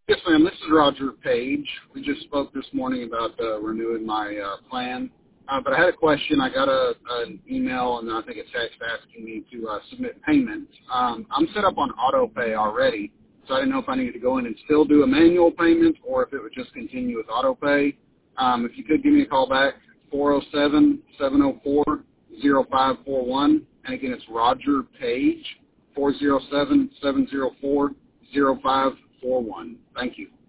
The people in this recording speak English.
Yes, ma'am. This is Roger Page. We just spoke this morning about renewing my plan. But I had a question. I got an email and I think a text asking me to submit payment. I'm set up on auto pay already, so I didn't know if I needed to go in and still do a manual payment or if it would just continue with auto pay. If you could give me a call back, 407-704-0541. And again, it's Roger Page, 407-704-0541. Thank you.